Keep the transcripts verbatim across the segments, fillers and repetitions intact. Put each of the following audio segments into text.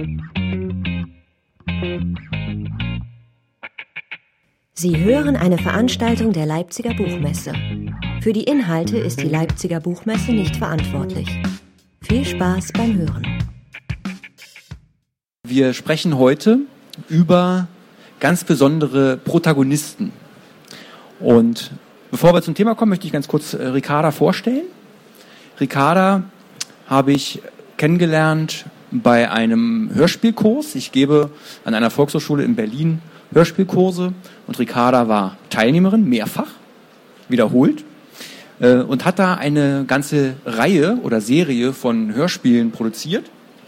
Sie hören eine Veranstaltung der Leipziger Buchmesse. Für die Inhalte ist die Leipziger Buchmesse nicht verantwortlich. Viel Spaß beim Hören. Wir sprechen heute über ganz besondere Protagonisten. Und bevor wir zum Thema kommen, möchte ich ganz kurz Ricarda vorstellen. Ricarda habe ich kennengelernt bei einem Hörspielkurs. Ich gebe an einer Volkshochschule in Berlin Hörspielkurse und Ricarda war Teilnehmerin, mehrfach, wiederholt, äh, und hat da eine ganze Reihe oder Serie von Hörspielen produziert.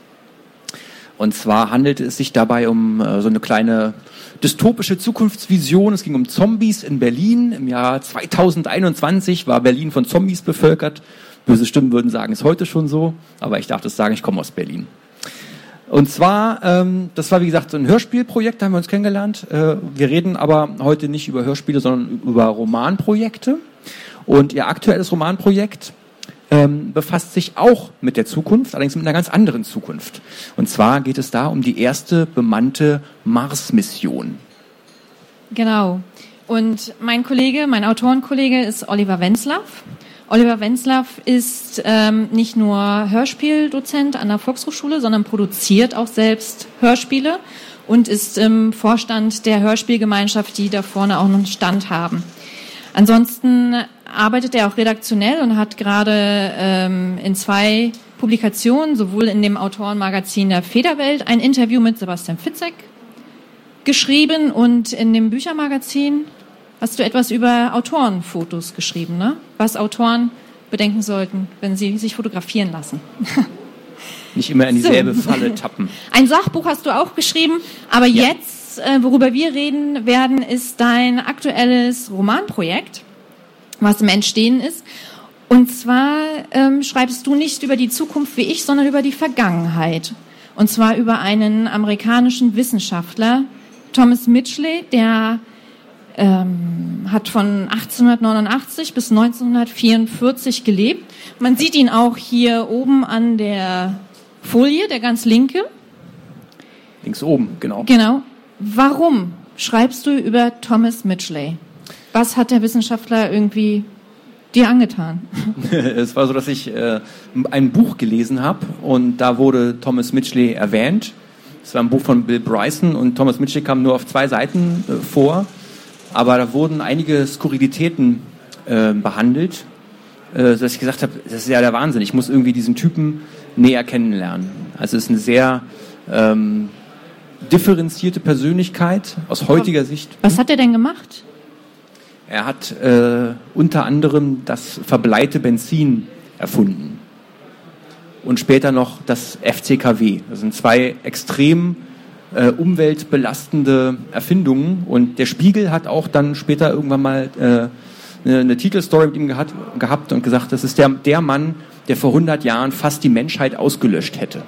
Und zwar handelte es sich dabei um äh, so eine kleine dystopische Zukunftsvision. Es ging um Zombies in Berlin. Im Jahr zweitausendeinundzwanzig war Berlin von Zombies bevölkert. Böse Stimmen würden sagen, ist heute schon so, aber ich darf das sagen, ich komme aus Berlin. Und zwar, ähm, das war wie gesagt so ein Hörspielprojekt, da haben wir uns kennengelernt. Äh, wir reden aber heute nicht über Hörspiele, sondern über Romanprojekte. Und ihr aktuelles Romanprojekt ähm, befasst sich auch mit der Zukunft, allerdings mit einer ganz anderen Zukunft. Und zwar geht es da um die erste bemannte Mars-Mission. Genau. Und mein Kollege, mein Autorenkollege ist Oliver Wenzlaff. Oliver Wenzlaff ist ähm, nicht nur Hörspieldozent an der Volkshochschule, sondern produziert auch selbst Hörspiele und ist im Vorstand der Hörspielgemeinschaft, die da vorne auch noch einen Stand haben. Ansonsten arbeitet er auch redaktionell und hat gerade ähm, in zwei Publikationen, sowohl in dem Autorenmagazin der Federwelt, ein Interview mit Sebastian Fitzek geschrieben und in dem Büchermagazin hast du etwas über Autorenfotos geschrieben, ne? Was Autoren bedenken sollten, wenn sie sich fotografieren lassen. Nicht immer in dieselbe so. Falle tappen. Ein Sachbuch hast du auch geschrieben, aber ja. jetzt, äh, worüber wir reden werden, ist dein aktuelles Romanprojekt, was im Entstehen ist. Und zwar ähm, schreibst du nicht über die Zukunft wie ich, sondern über die Vergangenheit. Und zwar über einen amerikanischen Wissenschaftler, Thomas Mitchell, der Ähm, hat von achtzehnhundertneunundachtzig bis neunzehnhundertvierundvierzig gelebt. Man sieht ihn auch hier oben an der Folie, der ganz linke. Links oben, genau. Genau. Warum schreibst du über Thomas Mitchell? Was hat der Wissenschaftler irgendwie dir angetan? Es war so, dass ich äh, ein Buch gelesen habe und da wurde Thomas Mitchell erwähnt. Es war ein Buch von Bill Bryson und Thomas Mitchell kam nur auf zwei Seiten äh, vor. Aber da wurden einige Skurrilitäten äh, behandelt, äh, dass ich gesagt habe, das ist ja der Wahnsinn. Ich muss irgendwie diesen Typen näher kennenlernen. Also es ist eine sehr ähm, differenzierte Persönlichkeit aus heutiger Sicht. Was hat er denn gemacht? Er hat äh, unter anderem das verbleite Benzin erfunden und später noch das F C K W. Das sind zwei extrem Äh, umweltbelastende Erfindungen und der Spiegel hat auch dann später irgendwann mal äh, eine, eine Titelstory mit ihm gehabt, gehabt und gesagt, das ist der, der Mann, der vor hundert Jahren fast die Menschheit ausgelöscht hätte.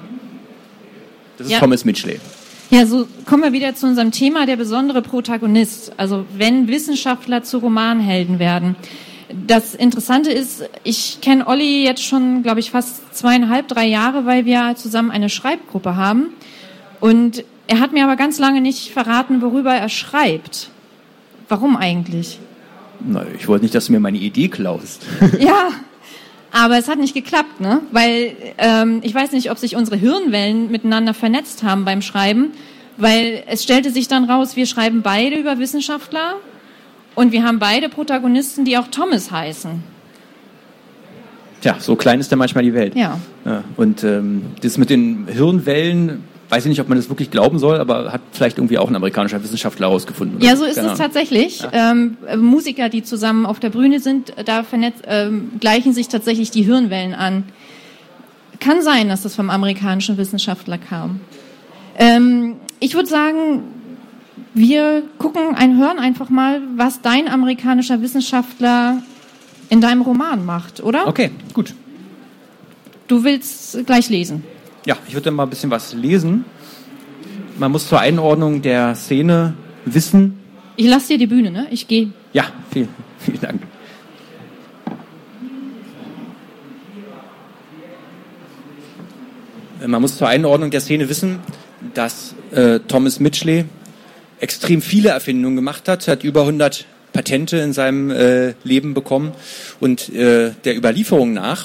Das ist ja. Thomas Mitchell. Ja, so kommen wir wieder zu unserem Thema, der besondere Protagonist. Also wenn Wissenschaftler zu Romanhelden werden. Das Interessante ist, ich kenne Olli jetzt schon, glaube ich, fast zweieinhalb, drei Jahre, weil wir zusammen eine Schreibgruppe haben. Und er hat mir aber ganz lange nicht verraten, worüber er schreibt. Warum eigentlich? Na, ich wollte nicht, dass du mir meine Idee klaust. Ja, aber es hat nicht geklappt, ne? Weil ähm, ich weiß nicht, ob sich unsere Hirnwellen miteinander vernetzt haben beim Schreiben, weil es stellte sich dann raus, wir schreiben beide über Wissenschaftler und wir haben beide Protagonisten, die auch Thomas heißen. Tja, so klein ist ja manchmal die Welt. Ja. Ja und ähm, das mit den Hirnwellen, weiß ich nicht, ob man das wirklich glauben soll, aber hat vielleicht irgendwie auch ein amerikanischer Wissenschaftler herausgefunden. Ja, so ist es tatsächlich. Ja. Ähm, Musiker, die zusammen auf der Bühne sind, da vernetzt, ähm, gleichen sich tatsächlich die Hirnwellen an. Kann sein, dass das vom amerikanischen Wissenschaftler kam. Ähm, ich würde sagen, wir gucken, ein, hören einfach mal, was dein amerikanischer Wissenschaftler in deinem Roman macht, oder? Okay, gut. Du willst gleich lesen. Ja, ich würde mal ein bisschen was lesen. Man muss zur Einordnung der Szene wissen. Ich lasse dir die Bühne, ne? Ich gehe. Ja, vielen, vielen Dank. Man muss zur Einordnung der Szene wissen, dass äh, Thomas Midgley extrem viele Erfindungen gemacht hat, hat über hundert Patente in seinem äh, Leben bekommen und äh, der Überlieferung nach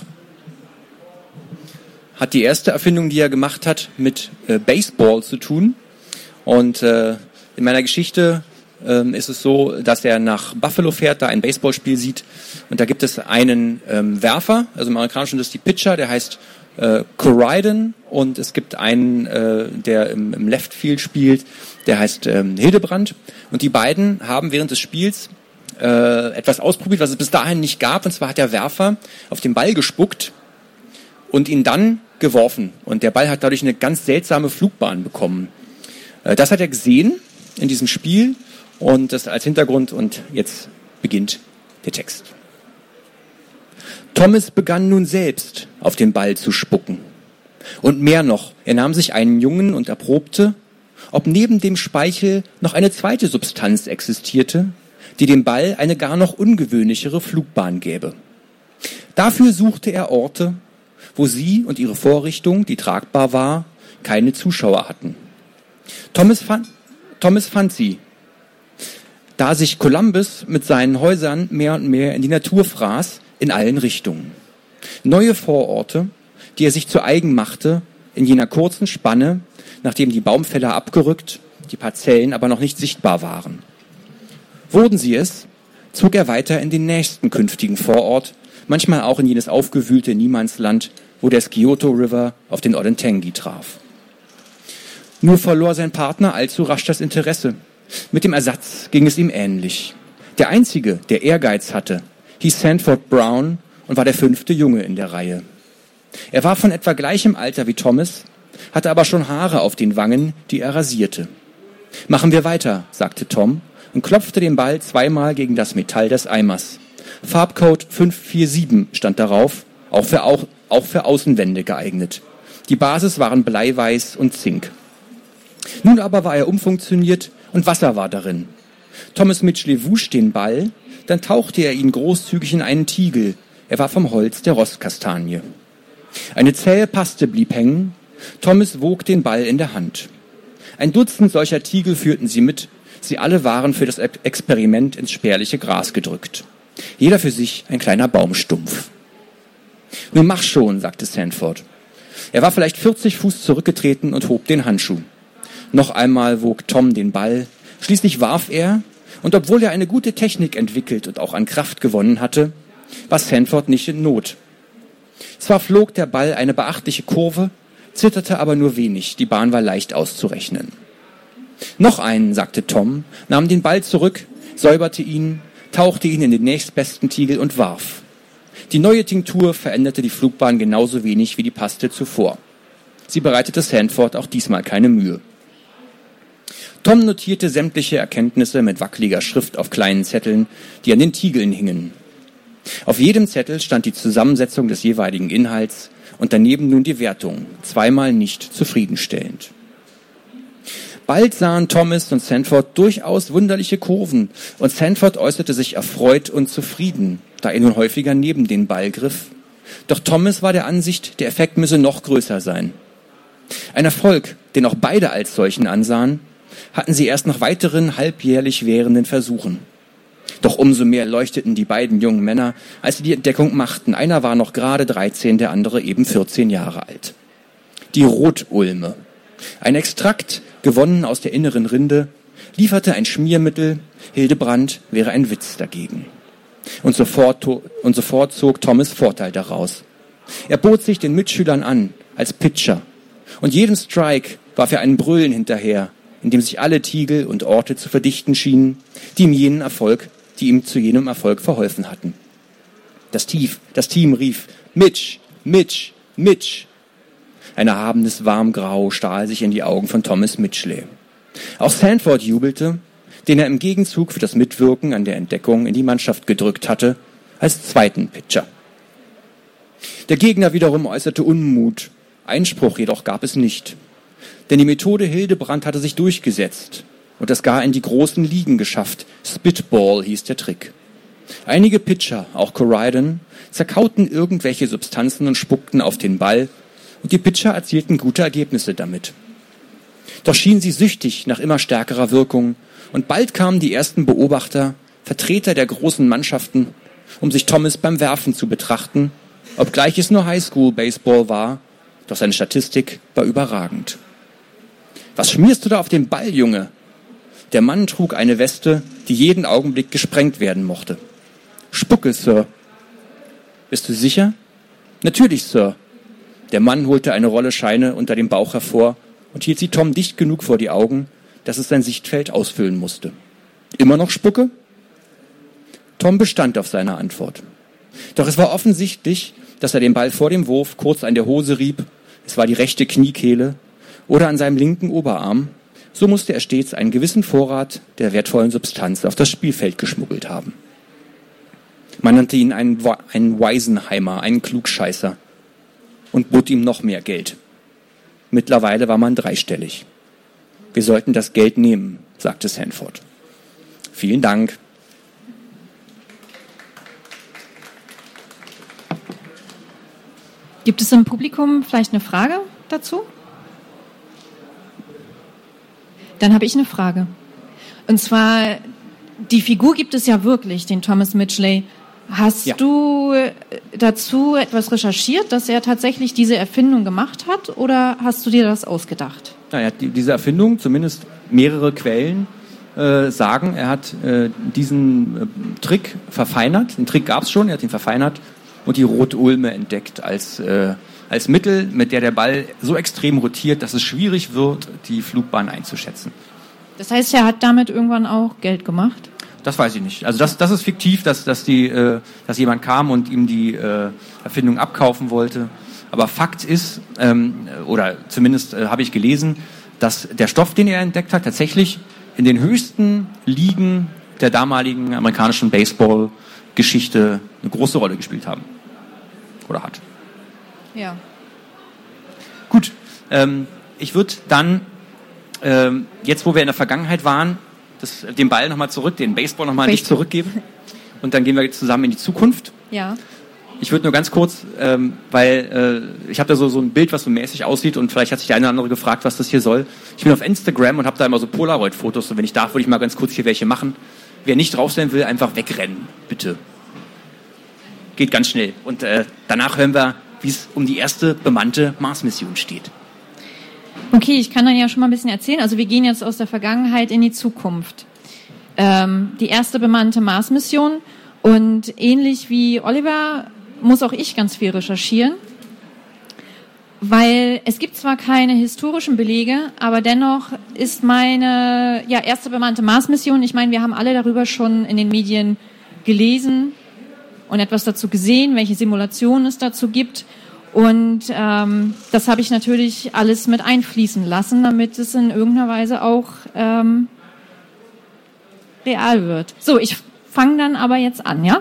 hat die erste Erfindung, die er gemacht hat, mit äh, Baseball zu tun. Und äh, in meiner Geschichte ähm, ist es so, dass er nach Buffalo fährt, da ein Baseballspiel sieht und da gibt es einen ähm, Werfer, also im Amerikanischen ist das die Pitcher, der heißt äh, Corridon und es gibt einen, äh, der im, im Left Field spielt, der heißt ähm, Hildebrand und die beiden haben während des Spiels äh, etwas ausprobiert, was es bis dahin nicht gab, und zwar hat der Werfer auf den Ball gespuckt und ihn dann geworfen und der Ball hat dadurch eine ganz seltsame Flugbahn bekommen. Äh, das hat er gesehen in diesem Spiel und das als Hintergrund und jetzt beginnt der Text. Thomas begann nun selbst auf den Ball zu spucken. Und mehr noch, er nahm sich einen Jungen und erprobte, ob neben dem Speichel noch eine zweite Substanz existierte, die dem Ball eine gar noch ungewöhnlichere Flugbahn gäbe. Dafür suchte er Orte, wo sie und ihre Vorrichtung, die tragbar war, keine Zuschauer hatten. Thomas fand, Thomas fand sie, da sich Columbus mit seinen Häusern mehr und mehr in die Natur fraß, in allen Richtungen. Neue Vororte, die er sich zu eigen machte, in jener kurzen Spanne, nachdem die Baumfäller abgerückt, die Parzellen aber noch nicht sichtbar waren. Wurden sie es, zog er weiter in den nächsten künftigen Vorort, manchmal auch in jenes aufgewühlte Niemandsland, wo der Scioto River auf den Olentangy traf. Nur verlor sein Partner allzu rasch das Interesse. Mit dem Ersatz ging es ihm ähnlich. Der Einzige, der Ehrgeiz hatte, hieß Sanford Brown und war der fünfte Junge in der Reihe. Er war von etwa gleichem Alter wie Thomas, hatte aber schon Haare auf den Wangen, die er rasierte. »Machen wir weiter«, sagte Tom und klopfte den Ball zweimal gegen das Metall des Eimers. Farbcode fünf vier sieben stand darauf, auch für, auch, auch für Außenwände geeignet. Die Basis waren Bleiweiß und Zink. Nun aber war er umfunktioniert und Wasser war darin. Thomas Midgley wusch den Ball, dann tauchte er ihn großzügig in einen Tiegel. Er war vom Holz der Rostkastanie. Eine zähe Paste blieb hängen. Thomas wog den Ball in der Hand. Ein Dutzend solcher Tiegel führten sie mit. Sie alle waren für das Experiment ins spärliche Gras gedrückt. Jeder für sich ein kleiner Baumstumpf. »Nun mach schon«, sagte Sanford. Er war vielleicht vierzig Fuß zurückgetreten und hob den Handschuh. Noch einmal wog Tom den Ball. Schließlich warf er, und obwohl er eine gute Technik entwickelt und auch an Kraft gewonnen hatte, war Sanford nicht in Not. Zwar flog der Ball eine beachtliche Kurve, zitterte aber nur wenig, die Bahn war leicht auszurechnen. »Noch einen«, sagte Tom, nahm den Ball zurück, säuberte ihn, tauchte ihn in den nächstbesten Tiegel und warf. Die neue Tinktur veränderte die Flugbahn genauso wenig wie die Paste zuvor. Sie bereitete Sanford auch diesmal keine Mühe. Tom notierte sämtliche Erkenntnisse mit wackeliger Schrift auf kleinen Zetteln, die an den Tiegeln hingen. Auf jedem Zettel stand die Zusammensetzung des jeweiligen Inhalts und daneben nun die Wertung, zweimal nicht zufriedenstellend. Bald sahen Thomas und Sanford durchaus wunderliche Kurven und Sanford äußerte sich erfreut und zufrieden, da er nun häufiger neben den Ball griff. Doch Thomas war der Ansicht, der Effekt müsse noch größer sein. Ein Erfolg, den auch beide als solchen ansahen, hatten sie erst nach weiteren halbjährlich währenden Versuchen. Doch umso mehr leuchteten die beiden jungen Männer, als sie die Entdeckung machten. Einer war noch gerade dreizehn, der andere eben vierzehn Jahre alt. Die Rotulme. Ein Extrakt, gewonnen aus der inneren Rinde, lieferte ein Schmiermittel, Hildebrand wäre ein Witz dagegen. Und sofort, und sofort zog Thomas Vorteil daraus. Er bot sich den Mitschülern an, als Pitcher. Und jedem Strike warf er einen Brüllen hinterher, in dem sich alle Tiegel und Orte zu verdichten schienen, die ihm jenen Erfolg, die ihm zu jenem Erfolg verholfen hatten. Das, Tief, das Team rief, Mitch, Mitch, Mitch. Ein erhabenes Warmgrau stahl sich in die Augen von Thomas Midgley. Auch Sanford jubelte, den er im Gegenzug für das Mitwirken an der Entdeckung in die Mannschaft gedrückt hatte, als zweiten Pitcher. Der Gegner wiederum äußerte Unmut. Einspruch jedoch gab es nicht. Denn die Methode Hildebrand hatte sich durchgesetzt und das gar in die großen Ligen geschafft. Spitball hieß der Trick. Einige Pitcher, auch Corridon, zerkauten irgendwelche Substanzen und spuckten auf den Ball und die Pitcher erzielten gute Ergebnisse damit. Doch schien sie süchtig nach immer stärkerer Wirkung, und bald kamen die ersten Beobachter, Vertreter der großen Mannschaften, um sich Thomas beim Werfen zu betrachten, obgleich es nur Highschool-Baseball war, doch seine Statistik war überragend. »Was schmierst du da auf den Ball, Junge?« Der Mann trug eine Weste, die jeden Augenblick gesprengt werden mochte. »Spucke, Sir.« »Bist du sicher?« »Natürlich, Sir.« Der Mann holte eine Rolle Scheine unter dem Bauch hervor und hielt sie Tom dicht genug vor die Augen, dass es sein Sichtfeld ausfüllen musste. »Immer noch Spucke?« Tom bestand auf seine Antwort. Doch es war offensichtlich, dass er den Ball vor dem Wurf kurz an der Hose rieb, es war die rechte Kniekehle, oder an seinem linken Oberarm. So musste er stets einen gewissen Vorrat der wertvollen Substanz auf das Spielfeld geschmuggelt haben. Man nannte ihn einen, einen Weisenheimer, einen Klugscheißer, und bot ihm noch mehr Geld. Mittlerweile war man dreistellig. »Wir sollten das Geld nehmen«, sagte Sanford. »Vielen Dank.« Gibt es im Publikum vielleicht eine Frage dazu? Dann habe ich eine Frage. Und zwar, die Figur gibt es ja wirklich, den Thomas Midgley. Hast ja. du dazu etwas recherchiert, dass er tatsächlich diese Erfindung gemacht hat, oder hast du dir das ausgedacht? Naja, die, diese Erfindung, zumindest mehrere Quellen äh, sagen, er hat äh, diesen äh, Trick verfeinert. Den Trick gab es schon, er hat ihn verfeinert und die Rotulme entdeckt als, äh, als Mittel, mit der der Ball so extrem rotiert, dass es schwierig wird, die Flugbahn einzuschätzen. Das heißt, er hat damit irgendwann auch Geld gemacht? Das weiß ich nicht. Also das, das ist fiktiv, dass, dass, die, äh, dass jemand kam und ihm die äh, Erfindung abkaufen wollte. Aber Fakt ist, ähm, oder zumindest äh, habe ich gelesen, dass der Stoff, den er entdeckt hat, tatsächlich in den höchsten Ligen der damaligen amerikanischen Baseball-Geschichte eine große Rolle gespielt haben. Oder hat. Ja. Gut, ähm, ich würde dann, ähm, jetzt wo wir in der Vergangenheit waren, das, den Ball nochmal zurück, den Baseball nochmal an dich zurückgeben. Und dann gehen wir jetzt zusammen in die Zukunft. Ja. Ich würde nur ganz kurz, ähm, weil äh, ich habe da so, so ein Bild, was so mäßig aussieht, und vielleicht hat sich der eine oder andere gefragt, was das hier soll. Ich bin auf Instagram und habe da immer so Polaroid-Fotos, und wenn ich darf, würde ich mal ganz kurz hier welche machen. Wer nicht drauf sein will, einfach wegrennen, bitte. Geht ganz schnell. Und äh, danach hören wir, wie es um die erste bemannte Mars-Mission steht. Okay, ich kann dann ja schon mal ein bisschen erzählen. Also wir gehen jetzt aus der Vergangenheit in die Zukunft. Ähm, die erste bemannte Mars-Mission, und ähnlich wie Oliver muss auch ich ganz viel recherchieren, weil es gibt zwar keine historischen Belege, aber dennoch ist meine ja, erste bemannte Mars-Mission, ich meine, wir haben alle darüber schon in den Medien gelesen und etwas dazu gesehen, welche Simulationen es dazu gibt. Und ähm, das habe ich natürlich alles mit einfließen lassen, damit es in irgendeiner Weise auch ähm, real wird. So, ich fange dann aber jetzt an, ja?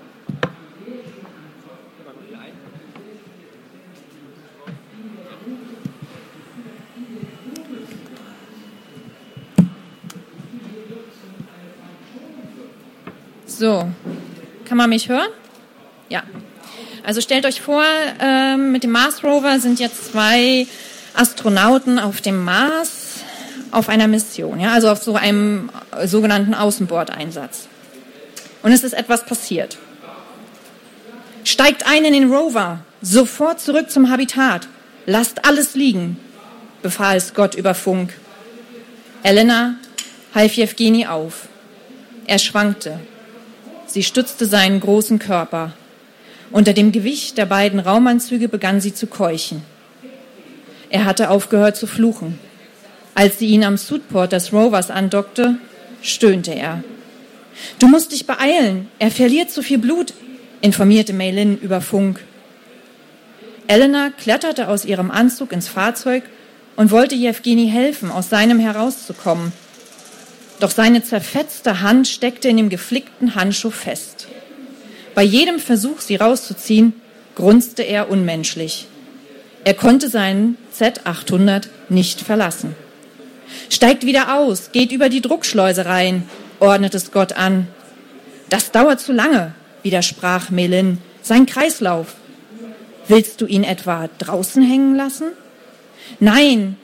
So, kann man mich hören? Ja. Also stellt euch vor, ähm, mit dem Mars Rover sind jetzt zwei Astronauten auf dem Mars auf einer Mission, ja, also auf so einem sogenannten Außenbordeinsatz. Und es ist etwas passiert. Steigt ein in den Rover, sofort zurück zum Habitat, lasst alles liegen, befahl Scott über Funk. Elena half Jewgeni auf. Er schwankte. Sie stützte seinen großen Körper. Unter dem Gewicht der beiden Raumanzüge begann sie zu keuchen. Er hatte aufgehört zu fluchen. Als sie ihn am Suitport des Rovers andockte, stöhnte er. »Du musst dich beeilen, er verliert zu viel Blut«, informierte Maylin über Funk. Elena kletterte aus ihrem Anzug ins Fahrzeug und wollte Jewgeni helfen, aus seinem herauszukommen. Doch seine zerfetzte Hand steckte in dem geflickten Handschuh fest. Bei jedem Versuch, sie rauszuziehen, grunzte er unmenschlich. Er konnte seinen Z achthundert nicht verlassen. »Steigt wieder aus, geht über die Druckschleuse rein«, ordnete Scott an. »Das dauert zu lange«, widersprach Maylin. »Sein Kreislauf.« »Willst du ihn etwa draußen hängen lassen?« »Nein,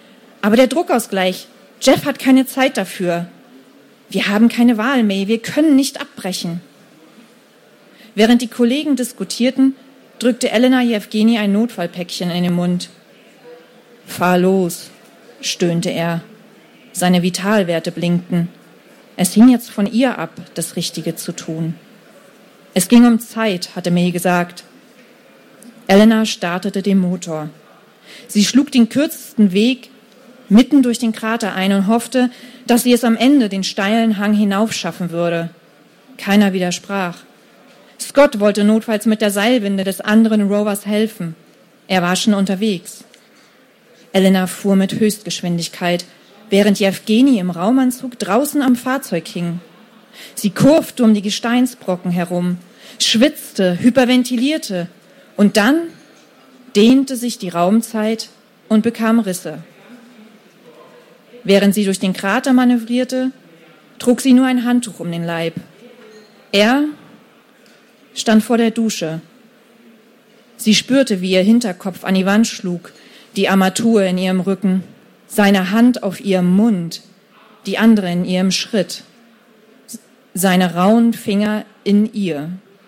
Aber der Druckausgleich, Jeff hat keine Zeit dafür. Wir haben keine Wahl, May, wir können nicht abbrechen. Während die Kollegen diskutierten, drückte Elena Jewgeni ein Notfallpäckchen in den Mund. Fahr los, stöhnte er. Seine Vitalwerte blinkten. Es hing jetzt von ihr ab, das Richtige zu tun. Es ging um Zeit, hatte May gesagt. Elena startete den Motor. Sie schlug den kürzesten Weg mitten durch den Krater ein und hoffte, dass sie es am Ende den steilen Hang hinaufschaffen würde. Keiner widersprach. Scott wollte notfalls mit der Seilwinde des anderen Rovers helfen. Er war schon unterwegs. Elena fuhr mit Höchstgeschwindigkeit, während Jewgeni im Raumanzug draußen am Fahrzeug hing. Sie kurfte um die Gesteinsbrocken herum, schwitzte, hyperventilierte und dann dehnte sich die Raumzeit und bekam Risse. Während sie durch den Krater manövrierte, trug sie nur ein Handtuch um den Leib. Er stand vor der Dusche. Sie spürte, wie ihr Hinterkopf an die Wand schlug, die Armatur in ihrem Rücken, seine Hand auf ihrem Mund, die andere in ihrem Schritt, seine rauen Finger in ihr.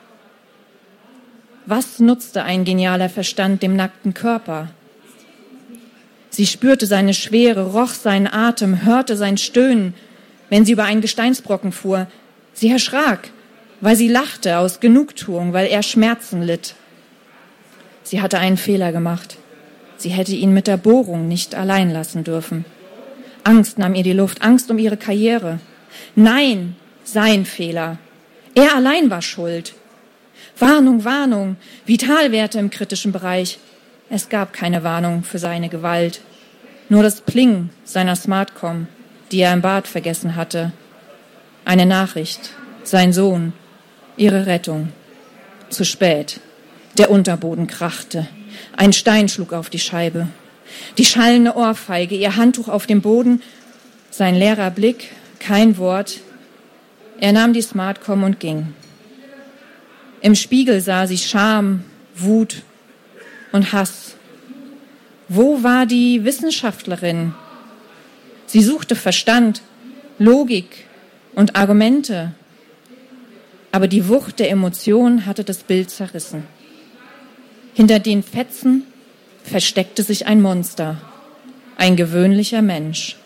Was nutzte ein genialer Verstand dem nackten Körper? Sie spürte seine Schwere, roch seinen Atem, hörte sein Stöhnen, wenn sie über einen Gesteinsbrocken fuhr. Sie erschrak, weil sie lachte aus Genugtuung, weil er Schmerzen litt. Sie hatte einen Fehler gemacht. Sie hätte ihn mit der Bohrung nicht allein lassen dürfen. Angst nahm ihr die Luft, Angst um ihre Karriere. Nein, sein Fehler. Er allein war schuld. Warnung, Warnung, Vitalwerte im kritischen Bereich. Es gab keine Warnung für seine Gewalt. Nur das Pling seiner Smartcom, die er im Bad vergessen hatte. Eine Nachricht, sein Sohn, ihre Rettung. Zu spät. Der Unterboden krachte. Ein Stein schlug auf die Scheibe. Die schallende Ohrfeige, ihr Handtuch auf dem Boden, sein leerer Blick, kein Wort. Er nahm die Smartcom und ging. Im Spiegel sah sie Scham, Wut und Hass. Wo war die Wissenschaftlerin? Sie suchte Verstand, Logik und Argumente. Aber die Wucht der Emotion hatte das Bild zerrissen. Hinter den Fetzen versteckte sich ein Monster, ein gewöhnlicher Mensch.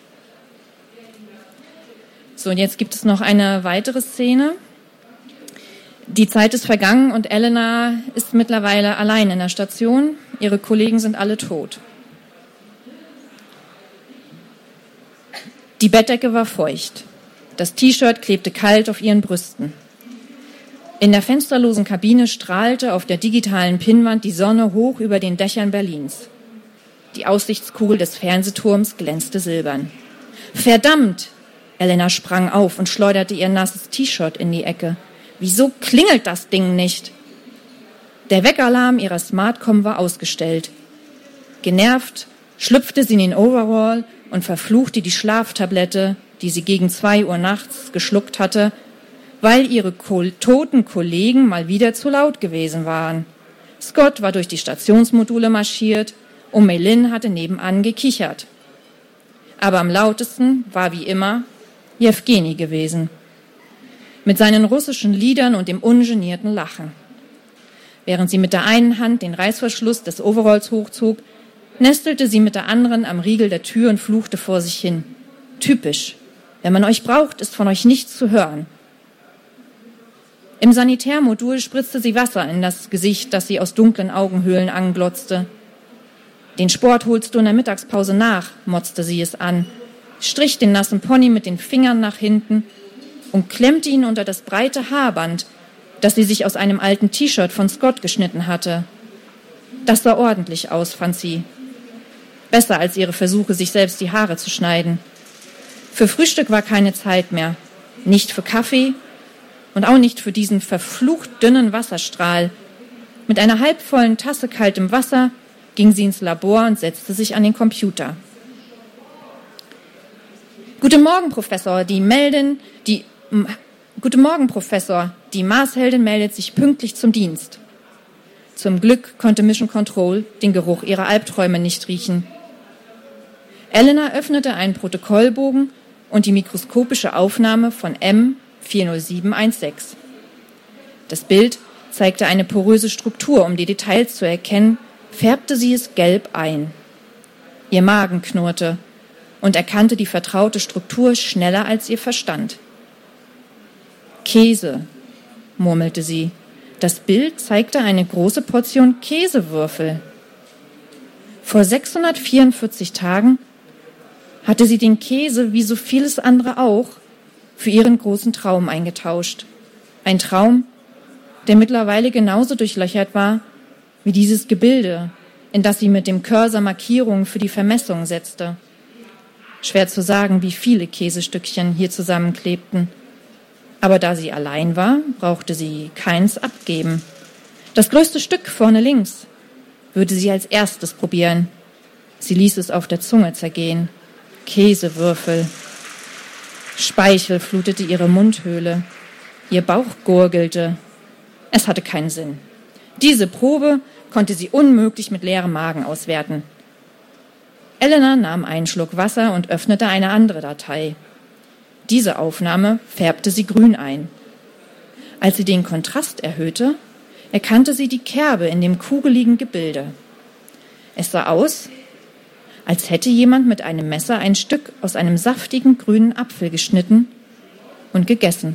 So, und jetzt gibt es noch eine weitere Szene. Die Zeit ist vergangen und Elena ist mittlerweile allein in der Station. Ihre Kollegen sind alle tot. Die Bettdecke war feucht. Das T-Shirt klebte kalt auf ihren Brüsten. In der fensterlosen Kabine strahlte auf der digitalen Pinnwand die Sonne hoch über den Dächern Berlins. Die Aussichtskugel des Fernsehturms glänzte silbern. Verdammt! Elena sprang auf und schleuderte ihr nasses T-Shirt in die Ecke. Wieso klingelt das Ding nicht? Der Weckalarm ihrer Smartcom war ausgestellt. Genervt schlüpfte sie in den Overall und verfluchte die Schlaftablette, die sie gegen zwei Uhr nachts geschluckt hatte, weil ihre ko- toten Kollegen mal wieder zu laut gewesen waren. Scott war durch die Stationsmodule marschiert und Melin hatte nebenan gekichert. Aber am lautesten war wie immer Jewgeni gewesen. Mit seinen russischen Liedern und dem ungenierten Lachen. Während sie mit der einen Hand den Reißverschluss des Overalls hochzog, nestelte sie mit der anderen am Riegel der Tür und fluchte vor sich hin. Typisch. Wenn man euch braucht, ist von euch nichts zu hören. Im Sanitärmodul spritzte sie Wasser in das Gesicht, das sie aus dunklen Augenhöhlen anglotzte. Den Sport holst du in der Mittagspause nach, motzte sie es an, strich den nassen Pony mit den Fingern nach hinten und klemmte ihn unter das breite Haarband, das sie sich aus einem alten T-Shirt von Scott geschnitten hatte. Das sah ordentlich aus, fand sie. Besser als ihre Versuche, sich selbst die Haare zu schneiden. Für Frühstück war keine Zeit mehr. Nicht für Kaffee und auch nicht für diesen verflucht dünnen Wasserstrahl. Mit einer halbvollen Tasse kaltem Wasser ging sie ins Labor und setzte sich an den Computer. Guten Morgen, Professor. Die melden, die, m- Guten Morgen, Professor. Die Marsheldin meldet sich pünktlich zum Dienst. Zum Glück konnte Mission Control den Geruch ihrer Albträume nicht riechen. Elena öffnete einen Protokollbogen und die mikroskopische Aufnahme von M vier null sieben eins sechs. Das Bild zeigte eine poröse Struktur. Um die Details zu erkennen, färbte sie es gelb ein. Ihr Magen knurrte und erkannte die vertraute Struktur schneller als ihr Verstand. Käse, murmelte sie. Das Bild zeigte eine große Portion Käsewürfel. Vor sechshundertvierundvierzig Tagen hatte sie den Käse, wie so vieles andere auch, für ihren großen Traum eingetauscht. Ein Traum, der mittlerweile genauso durchlöchert war wie dieses Gebilde, in das sie mit dem Cursor Markierungen für die Vermessung setzte. Schwer zu sagen, wie viele Käsestückchen hier zusammenklebten. Aber da sie allein war, brauchte sie keins abgeben. Das größte Stück vorne links würde sie als erstes probieren. Sie ließ es auf der Zunge zergehen. Käsewürfel. Speichel flutete ihre Mundhöhle. Ihr Bauch gurgelte. Es hatte keinen Sinn. Diese Probe konnte sie unmöglich mit leerem Magen auswerten. Elena nahm einen Schluck Wasser und öffnete eine andere Datei. Diese Aufnahme färbte sie grün ein. Als sie den Kontrast erhöhte, erkannte sie die Kerbe in dem kugeligen Gebilde. Es sah aus, als hätte jemand mit einem Messer ein Stück aus einem saftigen grünen Apfel geschnitten und gegessen.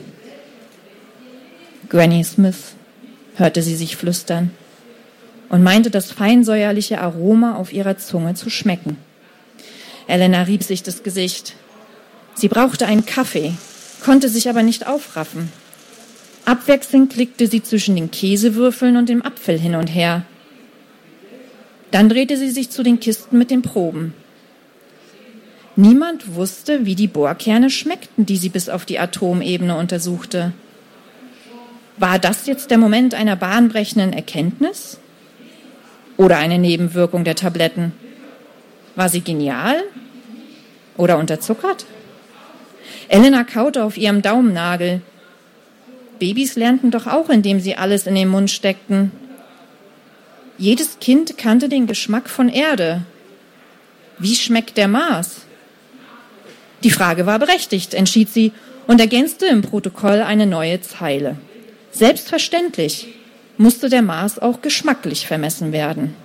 Granny Smith, hörte sie sich flüstern und meinte das feinsäuerliche Aroma auf ihrer Zunge zu schmecken. Elena rieb sich das Gesicht. Sie brauchte einen Kaffee, konnte sich aber nicht aufraffen. Abwechselnd klickte sie zwischen den Käsewürfeln und dem Apfel hin und her. Dann drehte sie sich zu den Kisten mit den Proben. Niemand wusste, wie die Bohrkerne schmeckten, die sie bis auf die Atomebene untersuchte. War das jetzt der Moment einer bahnbrechenden Erkenntnis? Oder eine Nebenwirkung der Tabletten? War sie genial? Oder unterzuckert? Elena kaute auf ihrem Daumennagel. Babys lernten doch auch, indem sie alles in den Mund steckten. Jedes Kind kannte den Geschmack von Erde. Wie schmeckt der Mars? Die Frage war berechtigt, entschied sie und ergänzte im Protokoll eine neue Zeile. Selbstverständlich musste der Mars auch geschmacklich vermessen werden.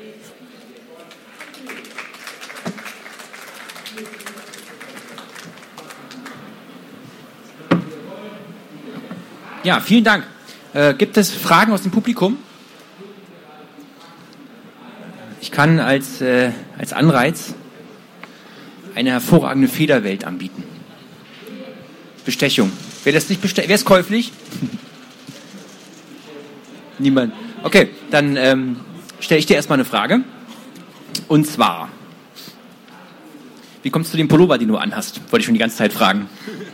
Ja, vielen Dank. Äh, gibt es Fragen aus dem Publikum? Ich kann als, äh, als Anreiz eine hervorragende Federwelt anbieten. Bestechung. Wer das nicht beste- wer ist käuflich? Niemand. Okay, dann ähm, stelle ich dir erstmal eine Frage. Und zwar, wie kommst du zu dem Pullover, den du anhast? Wollte ich schon die ganze Zeit fragen.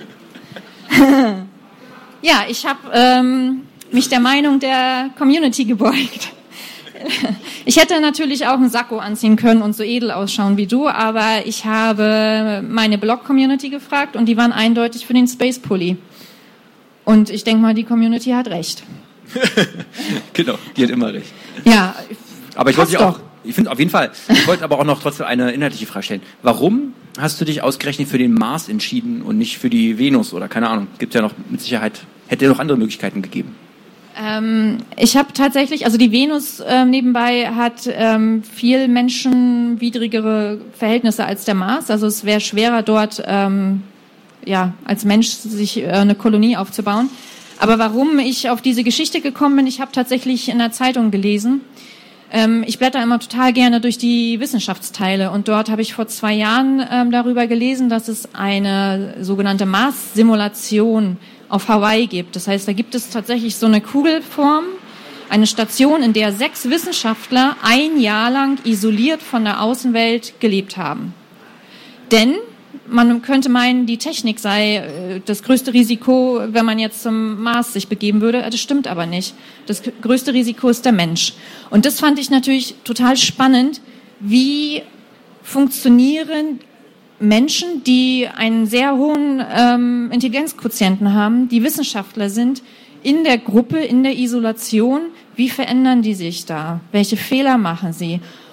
Ja, ich habe ähm, mich der Meinung der Community gebeugt. Ich hätte natürlich auch einen Sakko anziehen können und so edel ausschauen wie du, aber ich habe meine Blog-Community gefragt und die waren eindeutig für den Space-Pulli. Und ich denke mal, die Community hat recht. Genau, die hat immer recht. Ja, aber ich wollte dich auch, doch. ich finde auf jeden Fall, ich wollte aber auch noch trotzdem eine inhaltliche Frage stellen. Warum hast du dich ausgerechnet für den Mars entschieden und nicht für die Venus oder keine Ahnung? Gibt ja noch mit Sicherheit, hätte ja noch andere Möglichkeiten gegeben. Ähm, ich habe tatsächlich, also die Venus äh, nebenbei hat ähm, viel menschenwidrigere Verhältnisse als der Mars. Also es wäre schwerer dort, ähm, ja, als Mensch sich äh, eine Kolonie aufzubauen. Aber warum ich auf diese Geschichte gekommen bin, ich habe tatsächlich in der Zeitung gelesen. Ähm, ich blätter immer total gerne durch die Wissenschaftsteile und dort habe ich vor zwei Jahren ähm, darüber gelesen, dass es eine sogenannte Mars-Simulation auf Hawaii gibt. Das heißt, da gibt es tatsächlich so eine Kugelform, eine Station, in der sechs Wissenschaftler ein Jahr lang isoliert von der Außenwelt gelebt haben. Denn man könnte meinen, die Technik sei das größte Risiko, wenn man jetzt zum Mars sich begeben würde. Das stimmt aber nicht. Das größte Risiko ist der Mensch. Und das fand ich natürlich total spannend. Wie funktionieren Menschen, die einen sehr hohen ähm, Intelligenzquotienten haben, die Wissenschaftler sind, in der Gruppe, in der Isolation, wie verändern die sich da? Welche Fehler machen sie?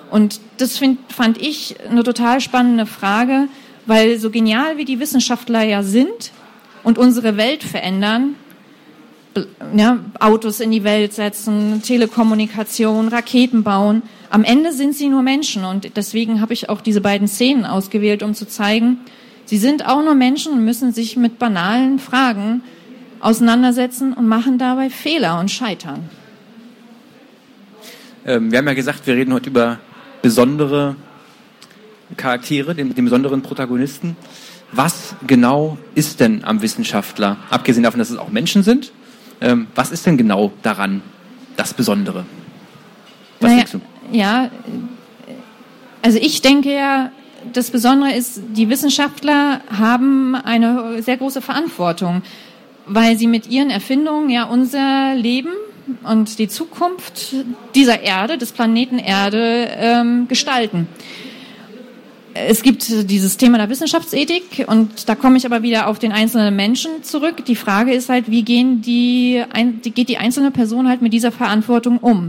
Und das find, fand ich eine total spannende Frage, weil so genial wie die Wissenschaftler ja sind und unsere Welt verändern, ja, Autos in die Welt setzen, Telekommunikation, Raketen bauen, am Ende sind sie nur Menschen. Und deswegen habe ich auch diese beiden Szenen ausgewählt, um zu zeigen, sie sind auch nur Menschen und müssen sich mit banalen Fragen auseinandersetzen und machen dabei Fehler und scheitern. Ähm, wir haben ja gesagt, wir reden heute über besondere Charaktere, den, den besonderen Protagonisten. Was genau ist denn am Wissenschaftler, abgesehen davon, dass es auch Menschen sind, ähm, was ist denn genau daran das Besondere? Was naja, denkst du? Ja, also ich denke ja, das Besondere ist, die Wissenschaftler haben eine sehr große Verantwortung, weil sie mit ihren Erfindungen ja unser Leben und die Zukunft dieser Erde, des Planeten Erde, ähm, gestalten. Es gibt dieses Thema der Wissenschaftsethik und da komme ich aber wieder auf den einzelnen Menschen zurück. Die Frage ist halt, wie gehen die, ein, die geht die einzelne Person halt mit dieser Verantwortung um?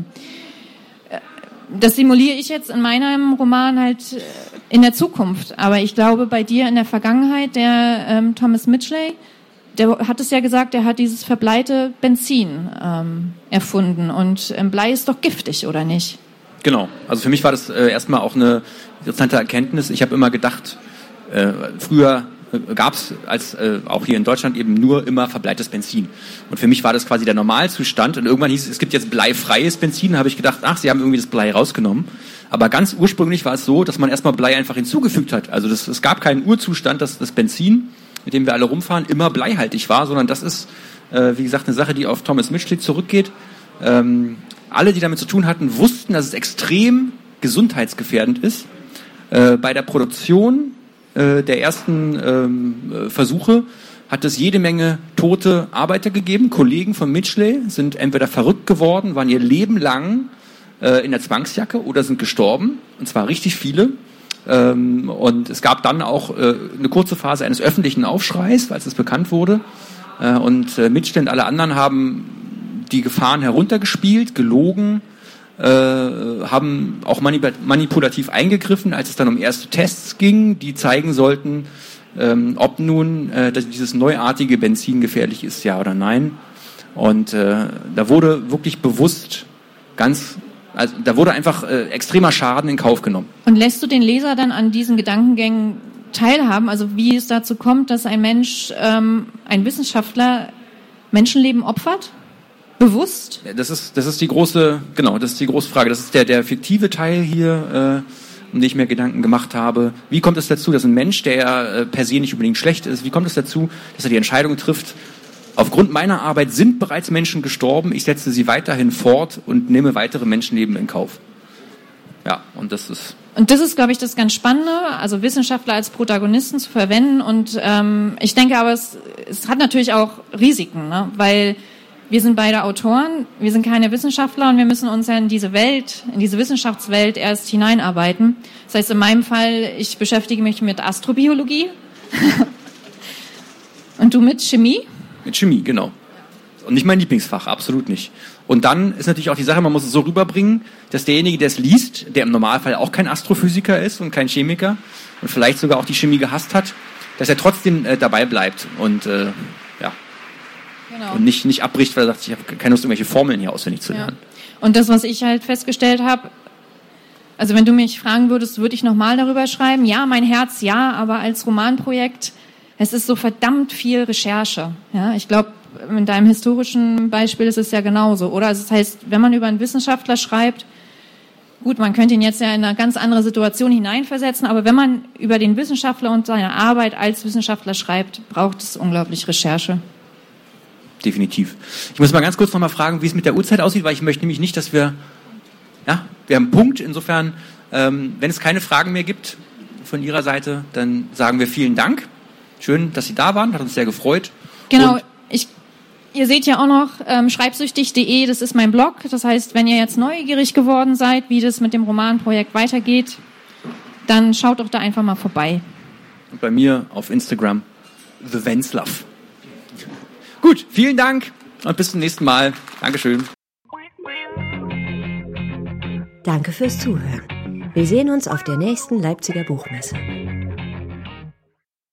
Das simuliere ich jetzt in meinem Roman halt in der Zukunft. Aber ich glaube, bei dir in der Vergangenheit, der ähm, Thomas Mitchell, der hat es ja gesagt, der hat dieses verbleite Benzin ähm, erfunden. Und ähm, Blei ist doch giftig, oder nicht? Genau. Also für mich war das äh, erstmal auch eine interessante Erkenntnis. Ich habe immer gedacht, äh, früher äh, gab es als äh, auch hier in Deutschland eben nur immer verbleites Benzin. Und für mich war das quasi der Normalzustand. Und irgendwann hieß es, es gibt jetzt bleifreies Benzin. Da habe ich gedacht, ach, sie haben irgendwie das Blei rausgenommen. Aber ganz ursprünglich war es so, dass man erstmal Blei einfach hinzugefügt hat. Also das, es gab keinen Urzustand, dass das Benzin, mit dem wir alle rumfahren, immer bleihaltig war, sondern das ist, äh, wie gesagt, eine Sache, die auf Thomas Mitchell zurückgeht. Ähm, alle, die damit zu tun hatten, wussten, dass es extrem gesundheitsgefährdend ist. Äh, bei der Produktion äh, der ersten ähm, Versuche hat es jede Menge tote Arbeiter gegeben. Kollegen von Mitchell sind entweder verrückt geworden, waren ihr Leben lang äh, in der Zwangsjacke oder sind gestorben. Und zwar richtig viele. Ähm, und es gab dann auch äh, eine kurze Phase eines öffentlichen Aufschreis, als es bekannt wurde. Äh, und äh, Mitchell und alle anderen haben die Gefahren heruntergespielt, gelogen, äh, haben auch manipulativ eingegriffen, als es dann um erste Tests ging, die zeigen sollten, ähm, ob nun äh, dass dieses neuartige Benzin gefährlich ist, ja oder nein. Und äh, da wurde wirklich bewusst ganz, also da wurde einfach äh, extremer Schaden in Kauf genommen. Und lässt du den Leser dann an diesen Gedankengängen teilhaben, also wie es dazu kommt, dass ein Mensch, ähm, ein Wissenschaftler Menschenleben opfert? Bewusst? Das ist, das ist die große, genau, das ist die große Frage. Das ist der, der fiktive Teil hier, äh, um den ich mir Gedanken gemacht habe. Wie kommt es dazu, dass ein Mensch, der ja äh, per se nicht unbedingt schlecht ist, wie kommt es dazu, dass er die Entscheidung trifft, aufgrund meiner Arbeit sind bereits Menschen gestorben, ich setze sie weiterhin fort und nehme weitere Menschenleben in Kauf. Ja, und das ist... Und das ist, glaube ich, das ganz Spannende, also Wissenschaftler als Protagonisten zu verwenden. Und ähm, ich denke aber, es, es hat natürlich auch Risiken, ne? Weil wir sind beide Autoren, wir sind keine Wissenschaftler und wir müssen uns ja in diese Welt, in diese Wissenschaftswelt erst hineinarbeiten. Das heißt, in meinem Fall, ich beschäftige mich mit Astrobiologie und du mit Chemie? Mit Chemie, genau. Und nicht mein Lieblingsfach, absolut nicht. Und dann ist natürlich auch die Sache, man muss es so rüberbringen, dass derjenige, der es liest, der im Normalfall auch kein Astrophysiker ist und kein Chemiker und vielleicht sogar auch die Chemie gehasst hat, dass er trotzdem äh, dabei bleibt und äh, ja. Genau. Und nicht, nicht abbricht, weil er sagt, ich habe keine Lust, irgendwelche Formeln hier auswendig zu lernen. Ja. Und das, was ich halt festgestellt habe, also wenn du mich fragen würdest, würde ich nochmal darüber schreiben? Ja, mein Herz, ja, aber als Romanprojekt, es ist so verdammt viel Recherche. Ja, ich glaube, in deinem historischen Beispiel ist es ja genauso, oder? Also das heißt, wenn man über einen Wissenschaftler schreibt, gut, man könnte ihn jetzt ja in eine ganz andere Situation hineinversetzen, aber wenn man über den Wissenschaftler und seine Arbeit als Wissenschaftler schreibt, braucht es unglaublich Recherche. Definitiv. Ich muss mal ganz kurz noch mal fragen, wie es mit der Uhrzeit aussieht, weil ich möchte nämlich nicht, dass wir, ja, wir haben einen Punkt. Insofern, ähm, wenn es keine Fragen mehr gibt von Ihrer Seite, dann sagen wir vielen Dank. Schön, dass Sie da waren, hat uns sehr gefreut. Genau, und ich, ihr seht ja auch noch ähm, schreibsüchtig punkt de, das ist mein Blog. Das heißt, wenn ihr jetzt neugierig geworden seid, wie das mit dem Romanprojekt weitergeht, dann schaut doch da einfach mal vorbei. Und bei mir auf Instagram, The Wenzlaff. Gut, vielen Dank und bis zum nächsten Mal. Dankeschön. Danke fürs Zuhören. Wir sehen uns auf der nächsten Leipziger Buchmesse.